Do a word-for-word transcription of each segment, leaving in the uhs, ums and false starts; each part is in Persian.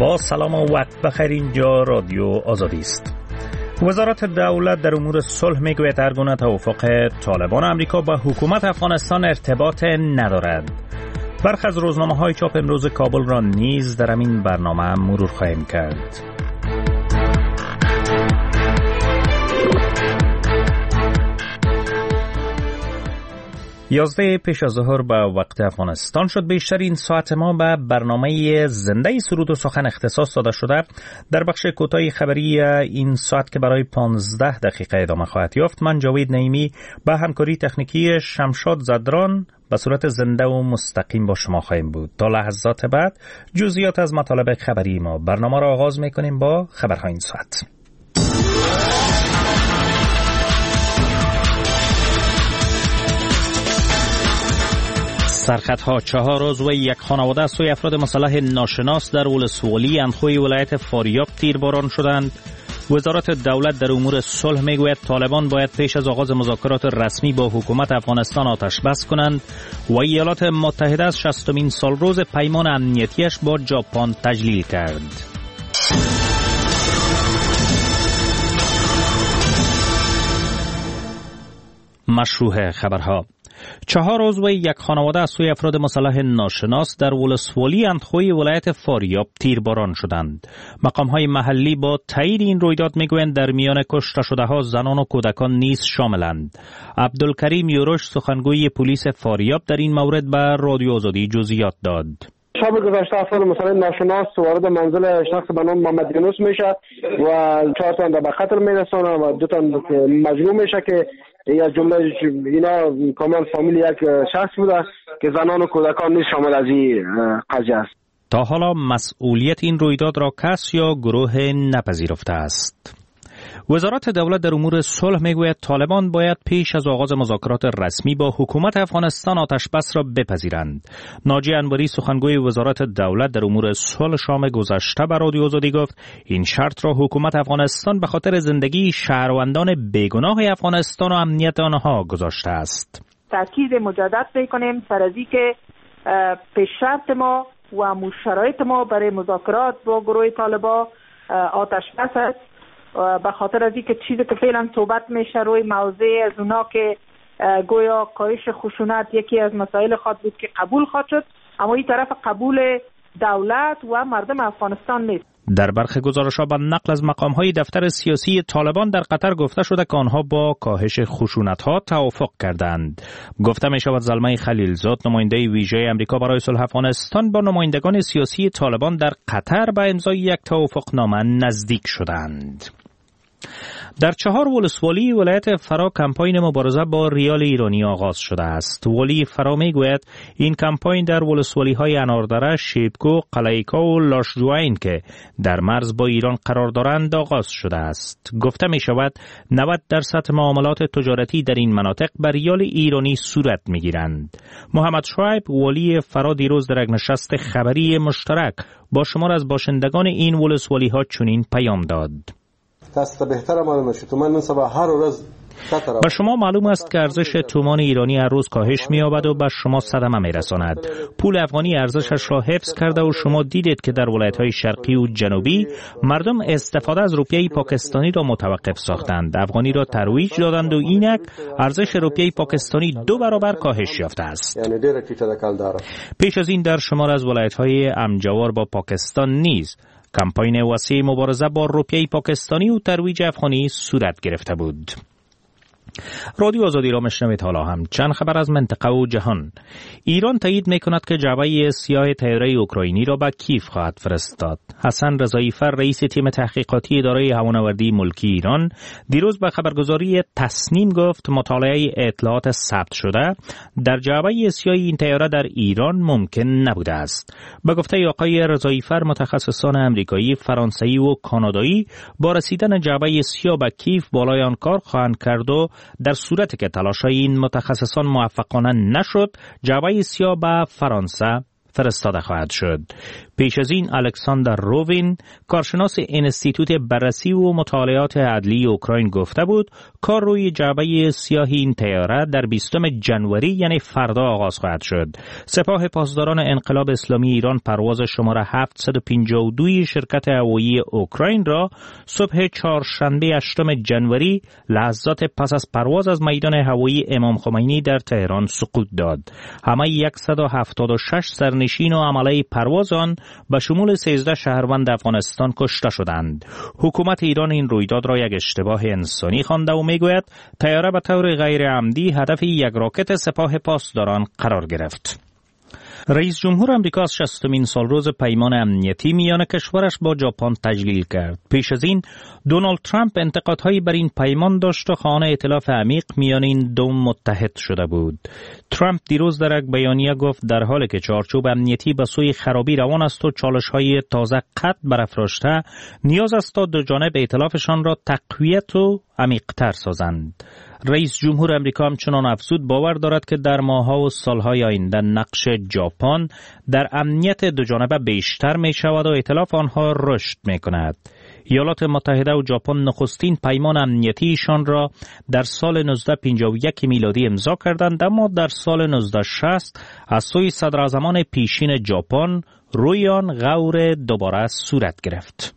با سلام و وقت بخیر. اینجا رادیو آزادی است. وزارت دولت در امور صلح میگوید هر گونه توافق طالبان آمریکا با حکومت افغانستان ارتباط ندارد. برخی از روزنامه‌های چاپ امروز کابل را نیز در این برنامه مرور خواهیم کرد. یازده پیش از ظهر به وقت افغانستان شد. بیشتر این ساعت ما به برنامه زنده سرود و سخن اختصاص داده شده. در بخش کوتاه خبری این ساعت که برای پانزده دقیقه ادامه خواهد یافت، من جاوید نعیمی با همکاری تکنیکی شمشاد زدران به صورت زنده و مستقیم با شما خواهیم بود. تا لحظات بعد جزئیات از مطالب خبری ما. برنامه را آغاز می‌کنیم با خبرهای این ساعت. سرخطها چهار عضو یک خانواده از سوی افراد مسلح ناشناس در ولسوالی اندخوی ولایت فاریاب تیرباران شدند. وزارت دولت در امور صلح میگوید طالبان باید پیش از آغاز مذاکرات رسمی با حکومت افغانستان آتش بس کنند و ایالات متحده از شصتمین سالروز پیمان امنیتیش با ژاپن تجلیل کرد. مشروع خبرها: چهار عضو یک خانواده از سوی افراد مسلح ناشناس در ولسوالی اندخوی ولایت فاریاب تیرباران شدند. مقام‌های محلی با تایید این رویداد میگویند در میان کشته شده‌ها زنان و کودکان نیز شاملند. عبدالکریم یوروش سخنگوی پلیس فاریاب در این مورد به رادیو آزادی جزئیات داد. شب گذشته افراد مسلح ناشناس وارد منزل شخص به نام محمد یونس میشه و چهار تن به قتل میرسونه و دو تن مجروح میشه که یا جمله اینا کاملا فامیل یک شخص بوده که زنان و کودکان نیز شامل از این قضیه است. تا حالا مسئولیت این رویداد را کس یا گروه نپذیرفته است. وزارت دولت در امور صلح میگوید طالبان باید پیش از آغاز مذاکرات رسمی با حکومت افغانستان آتش بس را بپذیرند. ناجی انوری سخنگوی وزارت دولت در امور صلح شام گذشته به رادیو آزادی گفت این شرط را حکومت افغانستان به خاطر زندگی شهروندان بیگناه افغانستان و امنیت آنها گذاشته است. تاکید مجدد میکنیم سر از اینکه پیش شرط ما و شرایط ما برای مذاکرات با گروه طالبان آتش بس است. به خاطر از اینکه چیزی که فعلا صحبت میشه روی موضوع از اونا که گویا کاهش خشونت یکی از مسائل خود بود که قبول خواهد شد، اما این طرف قبول دولت و مردم افغانستان نیست. در برخی گزارش‌ها با نقل از مقام‌های دفتر سیاسی طالبان در قطر گفته شده که آنها با کاهش خشونت‌ها توافق کردند. گفته می‌شود زلمه خلیلزاد نماینده ویژه آمریکا برای صلح افغانستان با نمایندگان سیاسی طالبان در قطر به امضای یک توافقنامه نزدیک شدند. در چهار ولسوالی ولایت فرا کمپاین مبارزه با ریال ایرانی آغاز شده است. ولی فرا میگوید این کمپاین در ولسوالی های اناردره، شیبکو، قلعیکا و لاشجوین که در مرز با ایران قرار دارند آغاز شده است. گفته می شود نود درصد معاملات تجارتی در این مناطق بر ریال ایرانی صورت می گیرند. محمد شعیب ولی فرا دیروز در یک نشست خبری مشترک با شمار از باشندگان این ولسوالی ها چنین پیام داد. تاسو ته بهتره معلومه شي تومان نن سبا هر ورځ به شما معلوم است که ارزش تومان ایرانی هر روز کاهش می‌یابد و به شما صدمه می‌رساند. پول افغانی ارزشش را حفظ کرده و شما دیدید که در ولایت‌های شرقی و جنوبی مردم استفاده از روپیه پاکستانی را متوقف ساختند. افغانی را ترویج دادند و اینک ارزش روپیه پاکستانی دو برابر کاهش یافته است. پیش از این در شمار از ولایت‌های همجوار با پاکستان نیز کمپاین وسیع مبارزه با روپیه پاکستانی و ترویج افغانی صورت گرفته بود. رادیو آزادی را میشنوید. حالا هم چند خبر از منطقه و جهان. ایران تایید میکند که جعبه سیاه طیاره اوکراینی را به کیف خواهد فرستاد. حسن رضایی‌فر رئیس تیم تحقیقاتی اداره هوانوردی ملکی ایران دیروز به خبرگزاری تصنیم گفت مطالعه اطلاعات ثبت شده در جعبه سیاه این طیاره در ایران ممکن نبوده است. به گفته آقای رضایی‌فر متخصصان آمریکایی، فرانسوی و کانادایی با رسیدن جعبه سیاه به کیف بالای آن کار خواهند کرد و در صورتی که تلاش‌های این متخصصان موفقانه نشد، جعبه سیاه به فرانسه فرستاده خواهد شد. پیش از این الکساندر رووین کارشناس انستیتوت بررسی و مطالعات عدلی اوکراین گفته بود کار روی جعبه سیاه این طیاره در بیستم جنوری یعنی فردا آغاز خواهد شد. سپاه پاسداران انقلاب اسلامی ایران پرواز شماره هفتصد و پنجاه و دو شرکت هوایی اوکراین را صبح چهارشنبه هشتم جنوری لحظات پس از پرواز از میدان هوایی امام خمینی در تهران سقوط داد. همه صد و هفتاد و شش سرنشین و عمله پرواز آن به شمول سیزده شهروند افغانستان کشته شدند. حکومت ایران این رویداد را یک اشتباه انسانی خوانده و میگوید طیاره به طور غیر عمدی هدف یک راکت سپاه پاسداران قرار گرفت. رئیس جمهور آمریکا از شصتمین سالروز پیمان امنیتی میان کشورش با ژاپن تجلیل کرد. پیش از این دونالد ترامپ انتقادهایی بر این پیمان داشت و خواهان ائتلاف عمیق میان این دو متحد شده بود. ترامپ دیروز در یک بیانیه گفت در حالی که چارچوب امنیتی به سوی خرابی روان است و چالش‌های تازه قد برافراشته، نیاز است تا دو جانب ائتلافشان را تقویت و عمیق‌تر سازند. رئیس جمهور آمریکا همچنان افزود باور دارد که در ماه‌ها و سال‌های آینده نقش ژاپن در امنیت دوجانبه بیشتر می‌شود و ائتلاف آنها رشد می‌کند. ایالات متحده و ژاپن نخستین پیمان امنیتیشان را در سال نوزده پنجاه و یک میلادی امضا کردند، اما در سال نوزده شصت از سوی صدراعظمان پیشین ژاپن روی آن غور دوباره صورت گرفت.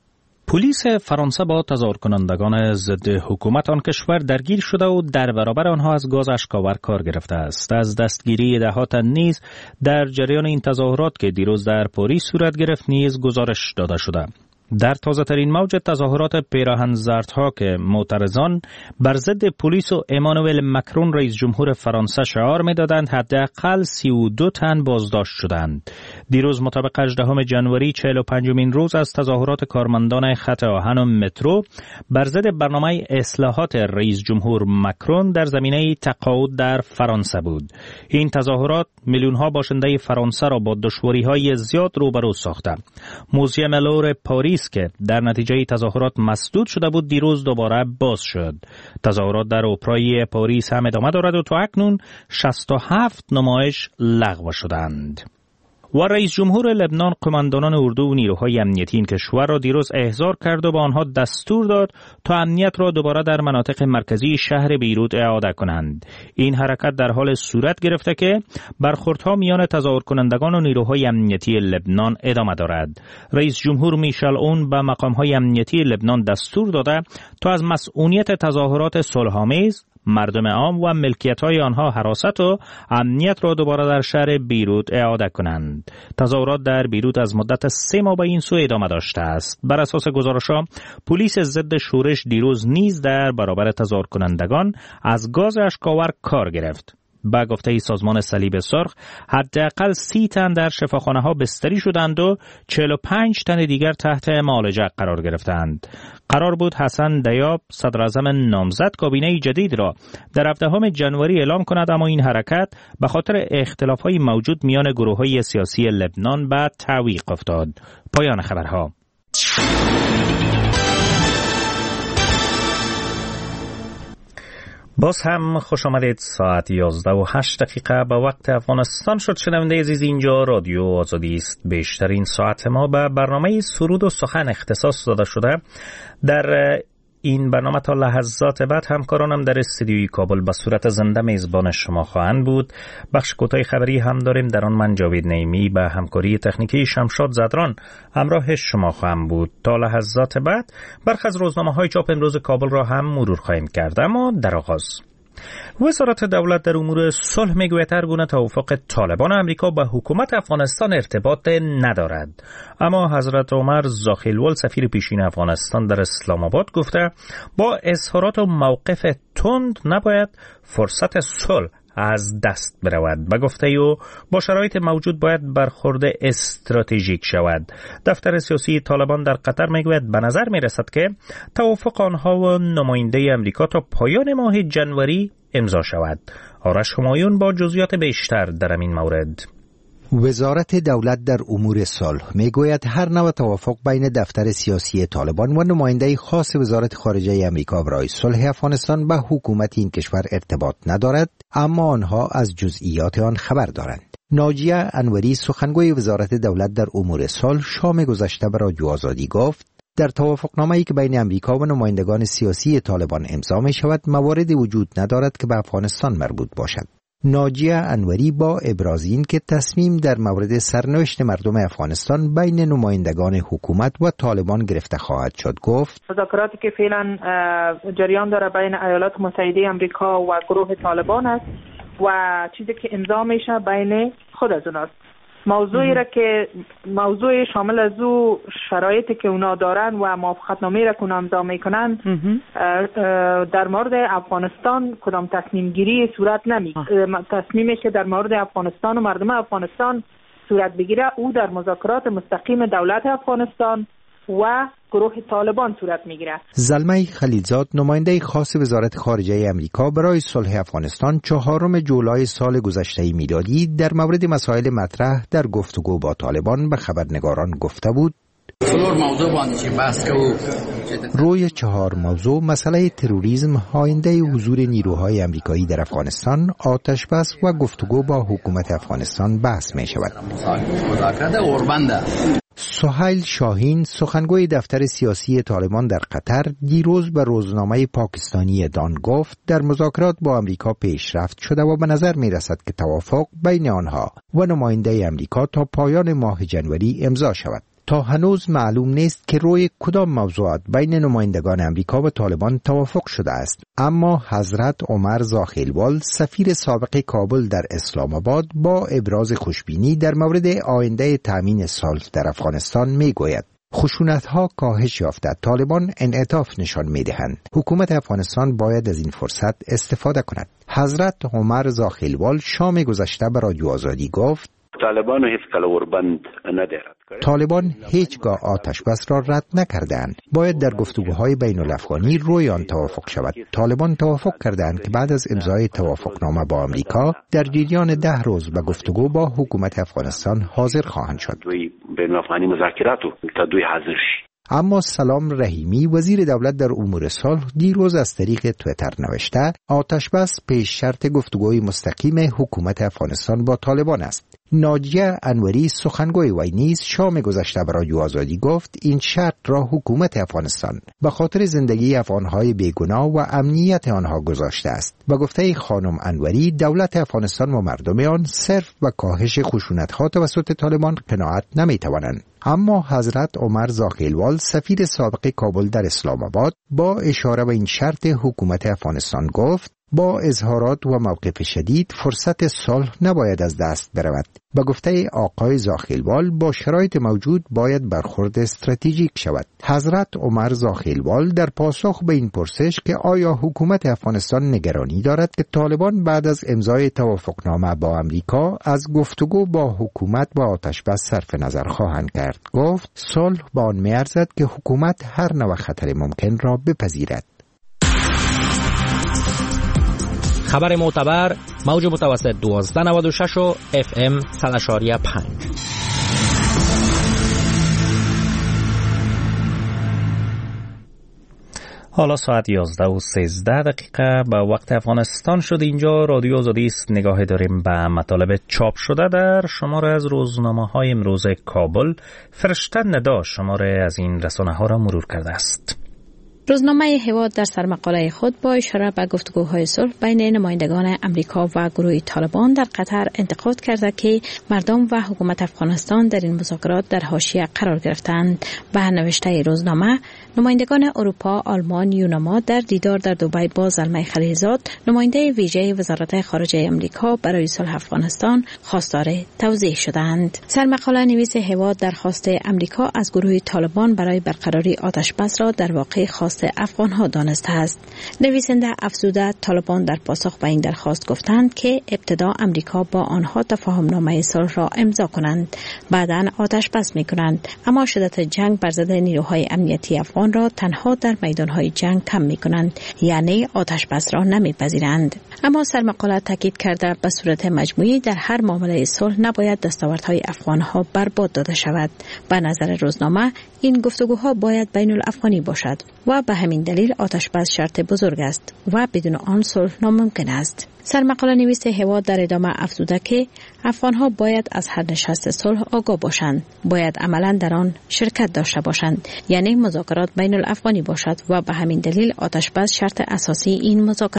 پلیس فرانسه با تظاهر کنندگان ضد حکومت آن کشور درگیر شده و در برابر آنها از گاز اشک‌آور کار گرفته است. از دستگیری ده تن نیز در جریان این تظاهرات که دیروز در پاریس صورت گرفت نیز گزارش داده شده. در تازه ترین موج تظاهرات پیراهن زردها که معترضان بر ضد پلیس و امانوئل مکرون رئیس جمهور فرانسه شعار می‌دادند، حداقل سی و دو تن بازداشت شدند. دیروز مطابق هجدهم جنوری چهل و پنجمین روز از تظاهرات کارمندان خط آهن و مترو بر ضد برنامه اصلاحات رئیس جمهور مکرون در زمینه تقاعد در فرانسه بود. این تظاهرات میلیون‌ها باشنده فرانسه را با دشواری‌های زیاد روبرو ساخته. موزیم لور پاریس که در نتیجه تظاهرات مسدود شده بود دیروز دوباره باز شد. تظاهرات در اپرای پاریس هم ادامه دارد و تا اکنون شصت و هفت نمایش لغو شدند. و رئیس جمهور لبنان قماندانان اردو و نیروهای امنیتی این کشور را دیروز احضار کرد و به آنها دستور داد تا امنیت را دوباره در مناطق مرکزی شهر بیروت اعاده کنند. این حرکت در حال صورت گرفته که برخوردها میان تظاهر کنندگان و نیروهای امنیتی لبنان ادامه دارد. رئیس جمهور میشل اون به مقامهای امنیتی لبنان دستور داده تا از مسئولیت تظاهرات صلح‌آمیز مردم عام و ملکیت‌های آنها حراست و امنیت را دوباره در شهر بیروت اعاده کنند. تظاهرات در بیروت از مدت سه ماه به این سو ادامه داشته است. بر اساس گزارش‌ها پلیس ضد شورش دیروز نیز در برابر تظاهر کنندگان از گاز اشک‌آور کار گرفت. با گفته سازمان صلیب سرخ حداقل سی تن در شفاخانه ها بستری شدند و چهل و پنج تن دیگر تحت معالجه قرار گرفتند. قرار بود حسن دیاب صدراعظم نامزد کابینه جدید را در هفدهم جنوری اعلام کند، اما این حرکت به خاطر اختلاف‌های موجود میان گروه‌های سیاسی لبنان به تعویق افتاد. پایان خبرها. باز هم خوش آمدید. ساعت یازده و هشت دقیقه به وقت افغانستان شد. شنونده عزیز، اینجا رادیو آزادی است. بیشترین ساعت ما به برنامه سرود و سخن اختصاص داده شده. در این برنامه تا لحظات بعد همکارانم در استودیوی کابل به صورت زنده میزبان شما خواهند بود. بخش کوتاه خبری هم داریم، در آن من جاوید نعیمی به همکاری تکنیکی شمشاد زدران همراه شما خواهم بود. تا لحظات بعد برخی از روزنامه‌های چاپ امروز کابل را هم مرور خواهیم کرد. اما در آغاز وزارت دولت در امور صلح میگوید هر گونه توافق طالبان آمریکا با حکومت افغانستان ارتباط ندارد. اما حضرت عمر زاخیلوال سفیر پیشین افغانستان در اسلام آباد گفته با اظهارات و موقف تند نباید فرصت صلح از دست برود. و گفته او با شرایط موجود باید برخورد استراتژیک شود. دفتر سیاسی طالبان در قطر میگوید به نظر میرسد که توافق آنها و نماینده امریکا تا پایان ماه جنوری امضا شود. آرش همایون با جزئیات بیشتر در این مورد. وزارت دولت در امور صلح میگوید هر نوع توافق بین دفتر سیاسی طالبان و نماینده خاص وزارت خارجه امریکا برای صلح افغانستان به حکومت این کشور ارتباط ندارد، اما آنها از جزئیات آن خبر دارند. ناجیه انوری سخنگوی وزارت دولت در امور صلح شام گذشته به رادیو آزادی گفت در توافقنامه‌ای که بین امریکا و نمایندگان سیاسی طالبان امضا می شود مواردی وجود ندارد که به افغانستان مربوط باشد. ناجیه انوری با ابراز این که تصمیم در مورد سرنوشت مردم افغانستان بین نمایندگان حکومت و طالبان گرفته خواهد شد گفت مذاکراتی که فعلا جریان داره بین ایالات متحده آمریکا و گروه طالبان است و چیزی که امضا میشه بین خود از اوناست. موضوعی را که موضوع شامل از او شرایطی که اونا دارن و موافقتنامه‌ای را که اونا امضا میکنن در مورد افغانستان کدام تصمیم گیری صورت نمیگیره. تصمیمی که در مورد افغانستان و مردم افغانستان صورت بگیره او در مذاکرات مستقیم دولت افغانستان و گروه طالبان صورت میگیره. زلمه خلیلزاد نماینده خاص وزارت خارجه امریکا برای صلح افغانستان چهارم جولای سال گذشته میلادی در مورد مسائل مطرح در گفتگو با طالبان به خبرنگاران گفته بود روی چهار موضوع مسئله تروریسم، آینده حضور نیروهای امریکایی در افغانستان، آتش بس و گفتگو با حکومت افغانستان بحث می شود. سهیل شاهین سخنگوی دفتر سیاسی طالبان در قطر دیروز به روزنامه پاکستانی دان گفت در مذاکرات با امریکا پیشرفت شده و به نظر می رسد که توافق بین آنها و نماینده امریکا تا پایان ماه جنوری امضا شود. تا هنوز معلوم نیست که روی کدام موضوعات بین نمایندگان امریکا و طالبان توافق شده است، اما حضرت عمر زاخیلوال سفیر سابق کابل در اسلام آباد با ابراز خوشبینی در مورد آینده تامین صلح در افغانستان میگوید خشونت‌ها کاهش یافته، طالبان انعطاف نشان می‌دهند. حکومت افغانستان باید از این فرصت استفاده کند. حضرت عمر زاخیلوال شام گذشته به رادیو آزادی گفت طالبان هیچ کله وربند ندارد. طالبان هیچگاه آتش بس را رد نکردند. باید در گفتگوهای بین الافغانی روی آن توافق شود. طالبان توافق کردند که بعد از امضای توافقنامه با امریکا در جریان ده روز به گفتگو با حکومت افغانستان حاضر خواهند شد. بین الافغانی مذاکرات تا دوی حاضر شي. اما سلام رحیمی وزیر دولت در امور صلح دیروز از طریق توییتر نوشته آتش بس پیش شرط گفتگوی مستقیم حکومت افغانستان با طالبان است. ناجیه انوری سخنگوی وی نیز شام گذشته به رادیو آزادی گفت این شرط را حکومت افغانستان به خاطر زندگی افغانهای بیگناه و امنیت آنها گذاشته است. به گفته خانم انوری دولت افغانستان و مردم آن صرف به کاهش خشونت‌ها توسط طالبان قناعت نمی‌توانند. اما حضرت عمر زاخیلوال سفیر سابق کابل در اسلام آباد با اشاره به این شرط حکومت افغانستان گفت با اظهارات و موقف شدید فرصت صلح نباید از دست برود. به گفته آقای زاخیلوال با شرایط موجود باید برخورد استراتژیک شود. حضرت عمر زاخیلوال در پاسخ به این پرسش که آیا حکومت افغانستان نگرانی دارد که طالبان بعد از امضای توافقنامه با امریکا از گفتگو با حکومت با آتش بس صرف نظر خواهند کرد، گفت صلح به آن می‌ارزد که حکومت هر نوع خطر ممکن را بپذیرد. خبر معتبر موج متوسط دوازده نود و شش و اف ام صد و اشاریه پنج. حالا ساعت یازده و سیزده دقیقه به وقت افغانستان شد. اینجا رادیو آزادی است. نگاهی داریم به مطالب چاپ شده در شماره از روزنامه های امروز کابل. فرشته ندا شماره از این رسانه ها را مرور کرده است. روزنامه هواد در سرمقاله خود با اشاره به گفتگوهای صلح بین نمایندگان امریکا و گروه طالبان در قطر انتقاد کرده که مردم و حکومت افغانستان در این مذاکرات در حاشیه قرار گرفتند. به نوشته روزنامه نمایندگان اروپا، آلمان، یونان در دیدار در دبی با زلمه خلیلزاد نماینده ویژه وزارت خارجه امریکا برای صلح افغانستان خواستار توضیح شدند. سرمقاله نویس هواد درخواست امریکا از گروه طالبان برای برقراری آتش بس را در واقع خواست افغان ها دانسته است. نویسنده افزوده طالبان در پاسخ به این درخواست گفتند که ابتدا امریکا با آنها تفاهمنامه صلح را امضا کنند، بعداً آتش بس می کنند، اما شدت جنگ بر ضد نیروهای امنیتی افغان را تنها در میدانهای جنگ کم می کنند، یعنی آتش بس را نمی پذیرند. اما سرمقاله تاکید کرده به صورت مجموعی در هر معامله صلح نباید دستاوردهای افغان ها برباد داده شود. به نظر روزنامه این گفتگوها باید بین الافغانی باشد و و به همین دلیل آتشبس شرط بزرگ است و بدون آن صلح ناممکن است. سرمقاله نویس هواد در ادامه افزوده که افغانها باید از هر نشست صلح آگاه باشند، باید عملا در آن شرکت داشته باشند، یعنی مذاکرات بین الافغانی باشد و به همین دلیل آتشبس شرط اساسی این مذاکرات